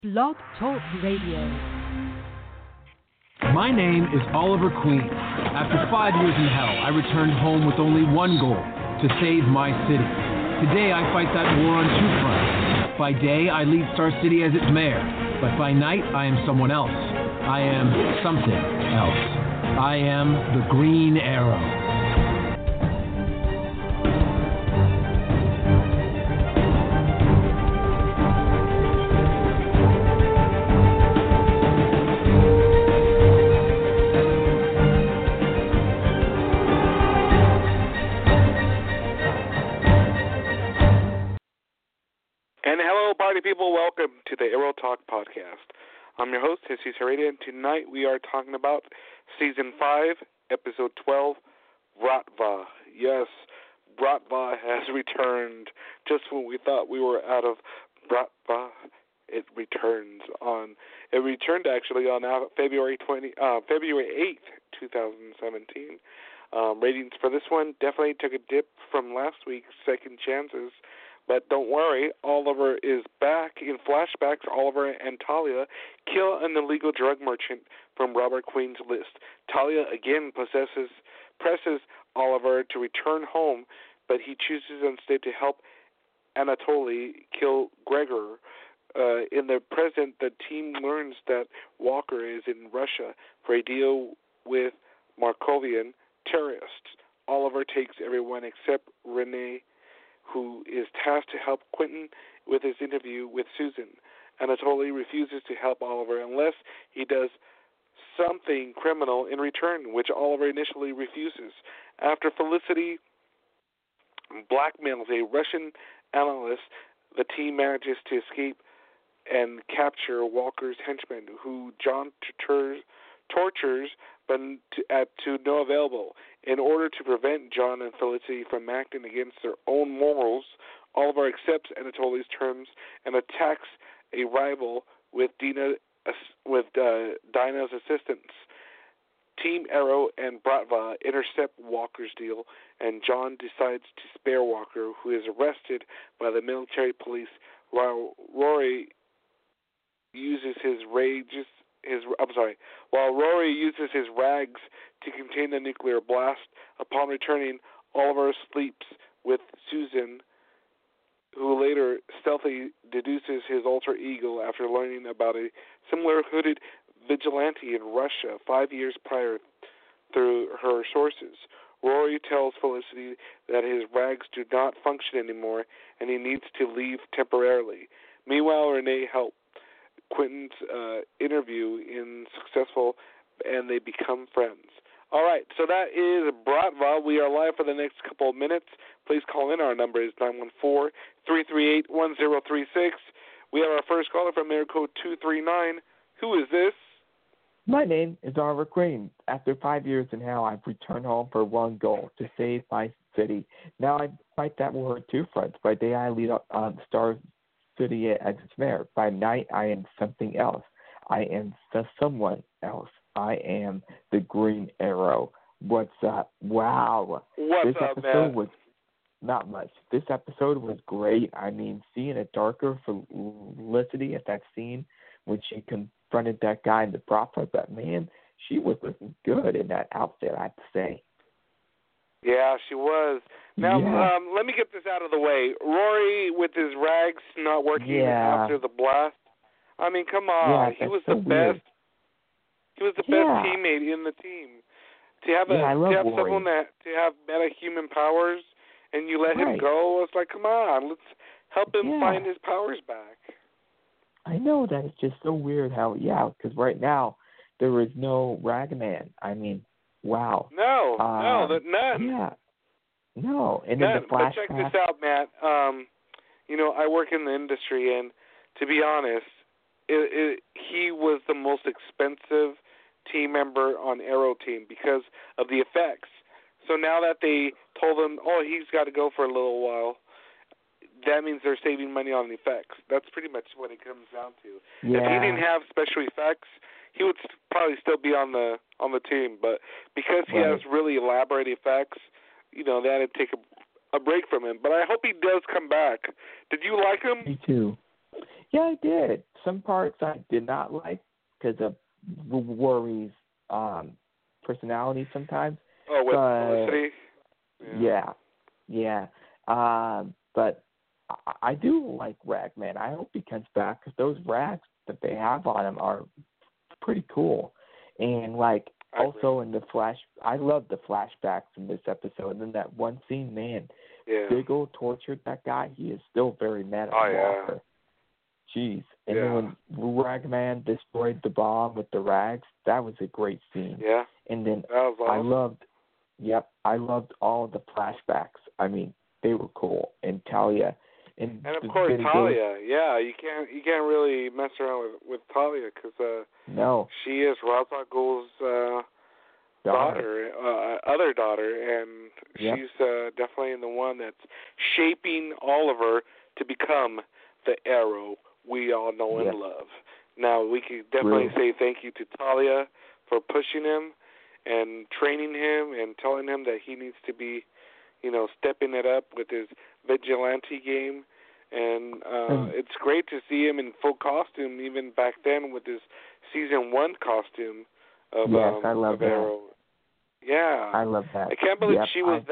Blog Talk Radio. My name is Oliver Queen. After 5 years in hell, I returned home with only one goal, to save my city. Today, I fight that war on two fronts. By day, I lead Star City as its mayor, but by night, I am someone else. I am something else. I am the Green Arrow. People, welcome to the Arrow Talk podcast. I'm your host, Jesus Heredia, and tonight we are talking about Season 5, Episode 12, Bratva. Yes, Bratva has returned. Just when we thought we were out of Bratva, it returns on. It returned actually on February 8th, 2017. Ratings for this one definitely took a dip from last week's Second Chances. But don't worry, Oliver is back. In flashbacks, Oliver and Talia kill an illegal drug merchant from Robert Queen's list. Talia again presses Oliver to return home, but he chooses instead to help Anatoly kill Gregor. In the present, the team learns that Walker is in Russia for a deal with Markovian terrorists. Oliver takes everyone except Renee, who is tasked to help Quentin with his interview with Susan. Anatoly refuses to help Oliver unless he does something criminal in return, which Oliver initially refuses. After Felicity blackmails a Russian analyst, the team manages to escape and capture Walker's henchman, who John tortures, but to no avail. In order to prevent John and Felicity from acting against their own morals, Oliver accepts Anatoly's terms and attacks a rival with Dinah's assistance. Team Arrow and Bratva intercept Walker's deal, and John decides to spare Walker, who is arrested by the military police, while Rory uses his rags to contain the nuclear blast. Upon returning, Oliver sleeps with Susan, who later stealthily deduces his alter ego after learning about a similar hooded vigilante in Russia 5 years prior through her sources. Rory tells Felicity that his rags do not function anymore and he needs to leave temporarily. Meanwhile, Renee helps Quentin's interview in successful, and they become friends. All right, so that is Bratva. We are live for the next couple of minutes. Please call in. Our number is 914-338-1036. We have our first caller from area code 239. Who is this? My name is Oliver Queen. After 5 years in hell, I've returned home for one goal, to save my city. Now I fight that war on two fronts. By day, I lead on Star City as its mayor. By night, I am something else. I am someone else. I am the Green Arrow. What's up? Wow. What's this up, episode man? was not much. This episode was great. I mean, seeing a darker Felicity at that scene when she confronted that guy in the profile, but man, she was looking good in that outfit, I have to say. Yeah, she was. Now, Yeah. Let me get this out of the way. Rory with his rags not working after the blast. I mean, come on. He was the best. He was the best teammate in the team. To have someone to have metahuman powers and you let him go, it's like, come on, let's help him find his powers back. I know that it's just so weird how, because right now there is no Ragman. I mean, wow. No, none. Yeah. No, and none. then the flashback. But check this out, Matt. I work in the industry, and to be honest, he was the most expensive team member on Arrow Team because of the effects. So now that they told him, he's got to go for a little while, that means they're saving money on the effects. That's pretty much what it comes down to. Yeah. If he didn't have special effects, he would probably still be on the team. But because he has really elaborate effects, they had to take a break from him. But I hope he does come back. Did you like him? Me too. Yeah, I did. Some parts I did not like because of Rory's personality sometimes. Oh, with Felicity? Yeah. But I do like Ragman. I hope he comes back because those rags that they have on him are pretty cool. And, like, also in the I love the flashbacks in this episode. And then that one scene, man, Diggle tortured that guy. He is still very mad at Walker. Jeez. And then when Ragman destroyed the bomb with the rags, that was a great scene. Yeah. And then that was awesome. I loved all of the flashbacks. I mean, they were cool. And Talia. And of course, Talia. Yeah, you can't really mess around with Talia because she is Ra's al Ghul's daughter, other daughter, and she's definitely the one that's shaping Oliver to become the Arrow we all know and love. Now, we can definitely say thank you to Talia for pushing him and training him and telling him that he needs to be, stepping it up with his vigilante game. And it's great to see him in full costume, even back then with his season 1 costume of I love that. Arrow. Yeah, I love that. I can't believe she was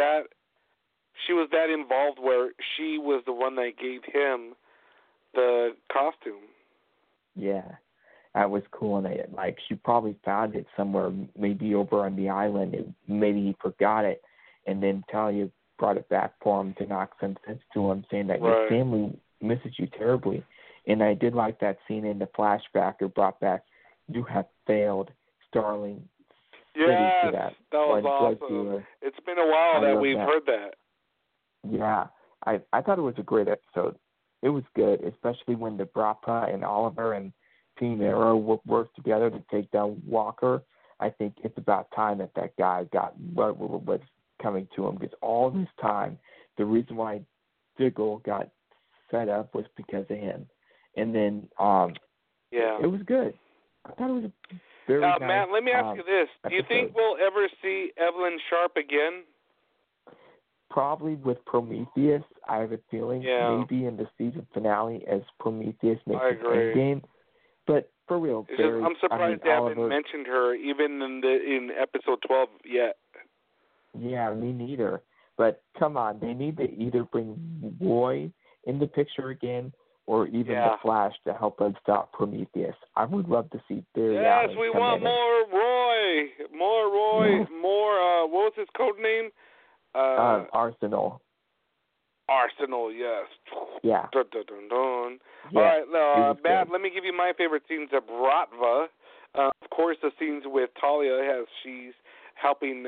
that involved where she was the one that gave him the costume. Yeah, that was cool. And she probably found it somewhere, maybe over on the island, and maybe he forgot it, and then Talia brought it back for him to knock some sense to him, saying that your family misses you terribly. And I did like that scene in the flashback it brought back, "You have failed, Starling." Yes, that was awesome. It's been a while that we've heard that. Yeah, I thought it was a great episode. It was good, especially when the Brapa and Oliver and Team Arrow worked together to take down Walker. I think it's about time that guy got what was coming to him, because all this time, the reason why Diggle got set up was because of him. And then, it was good. I thought it was a very nice Matt, let me ask you this. Do you think we'll ever see Evelyn Sharp again? Probably with Prometheus, I have a feeling. Maybe in the season finale as Prometheus makes his endgame. But for real, I'm surprised they haven't mentioned her even in episode 12 yet. Yeah, me neither. But come on, they need to either bring Roy in the picture again, or even the Flash to help us stop Prometheus. I would love to see Barry Allen. Yes, we want more Roy. More Roy. More, what was his code name? Arsenal. Arsenal, yes. Yeah. Dun, dun, dun, dun. Yeah. All right, Matt, let me give you my favorite scenes of Bratva. Of course, the scenes with Talia as she's helping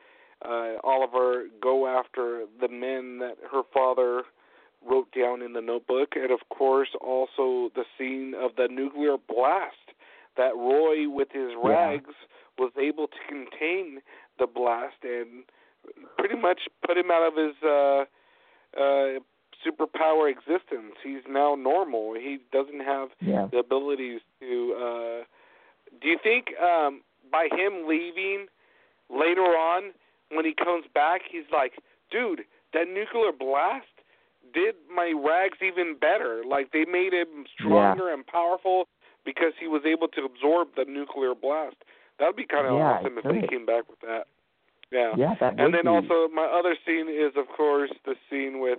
Oliver go after the men that her father wrote down in the notebook, and of course also the scene of the nuclear blast that Roy with his rags was able to contain the blast and pretty much put him out of his superpower existence. He's now normal. He doesn't have the abilities to do you think by him leaving later on, when he comes back, he's like, dude, that nuclear blast did my rags even better. Like, they made him stronger and powerful because he was able to absorb the nuclear blast. That would be kind of awesome if they came back with that. Yeah. And then also my other scene is, of course, the scene with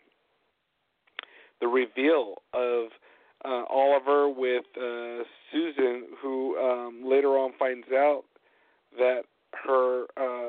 the reveal of Oliver with Susan, who later on finds out that her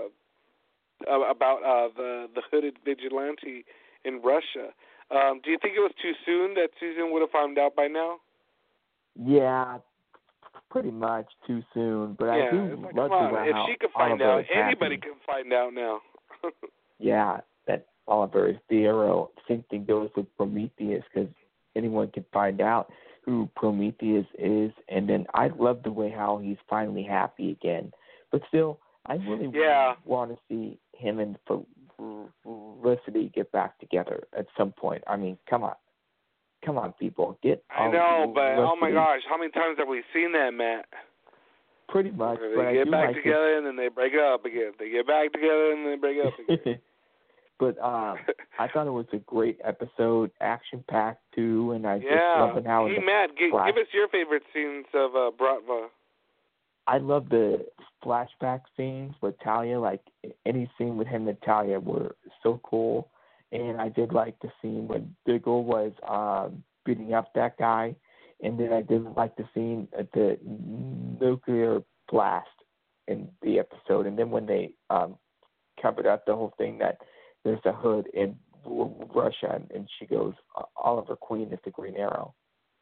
about the hooded vigilante in Russia. Do you think it was too soon that Susan would have found out by now? Yeah, pretty much too soon. But I do love to if she could find out, anybody can find out now. Yeah, that Oliver is the hero. Same thing goes with Prometheus, because anyone can find out who Prometheus is. And then I love the way how he's finally happy again. But still, I really want to see him and Felicity get back together at some point. I mean, come on, people, I know, but oh my gosh, how many times have we seen that, Matt? Pretty much. They get back together and then they break up again. They get back together and then they break up again. But I thought it was a great episode, action-packed too, and I just loved how. Hey, Matt, give us your favorite scenes of Bratva. I love the flashback scenes with Talia. Like, any scene with him and Talia were so cool. And I did like the scene when Diggle was beating up that guy. And then I did like the scene at the nuclear blast in the episode. And then when they covered up the whole thing that there's a hood in Russia, and she goes, Oliver Queen is the Green Arrow.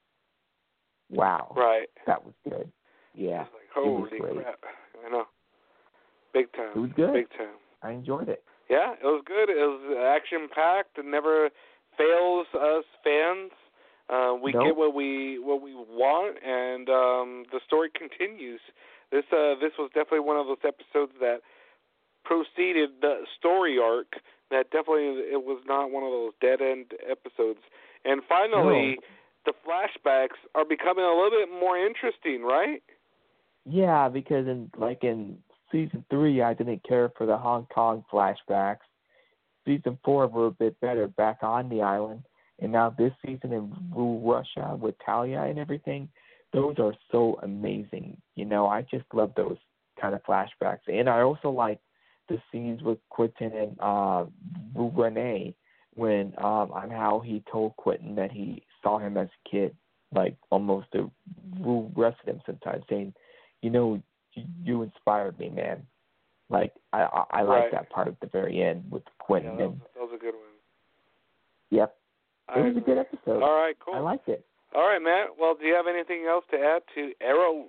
Wow. Right. That was good. Yeah. Like, holy crap. I know. Big time. It was good. Big time. I enjoyed it. Yeah, it was good. It was action-packed. It never fails us fans. We get what we want, and the story continues. This was definitely one of those episodes that proceeded the story arc. That definitely, it was not one of those dead-end episodes. And finally, the flashbacks are becoming a little bit more interesting, right? Yeah, because in Season 3, I didn't care for the Hong Kong flashbacks. Season 4 were a bit better back on the island. And now this season in Russia with Talia and everything, those are so amazing. You know, I just love those kind of flashbacks. And I also like the scenes with Quentin and Renee when on how he told Quentin that he saw him as a kid, like almost arrested him sometimes, saying, you know, you inspired me, man. Like, I like that part at the very end with Quentin. Yeah, that was a good one. Yep. It was a good episode. All right, cool. I liked it. All right, Matt. Well, do you have anything else to add to Arrow?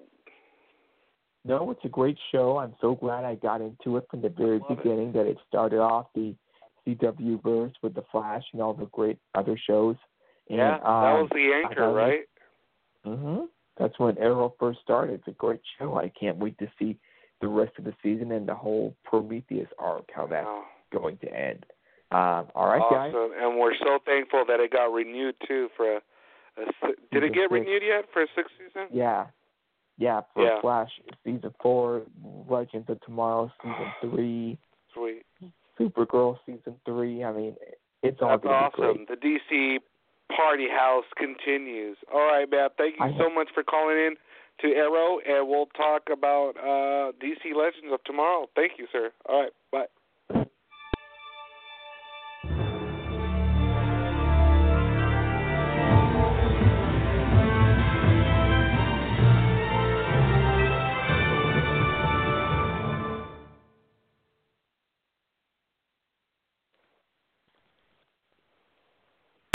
No, it's a great show. I'm so glad I got into it from the very beginning, that it started off the CW verse with The Flash and all the great other shows. And, that was the anchor, right? Mm-hmm. That's when Arrow first started. It's a great show. I can't wait to see the rest of the season and the whole Prometheus arc, how that's going to end. All right, guys. Awesome. And we're so thankful that it got renewed, too, for did it get renewed yet for a 6th season? Yeah. Yeah, for Flash, Season 4, Legends of Tomorrow, Season 3. Sweet. Supergirl, Season 3. I mean, it's all That's going to be awesome. great. The DC party house continues. All right, Matt, thank you so much for calling in to Arrow, and we'll talk about DC Legends of Tomorrow. Thank you, sir. All right, bye.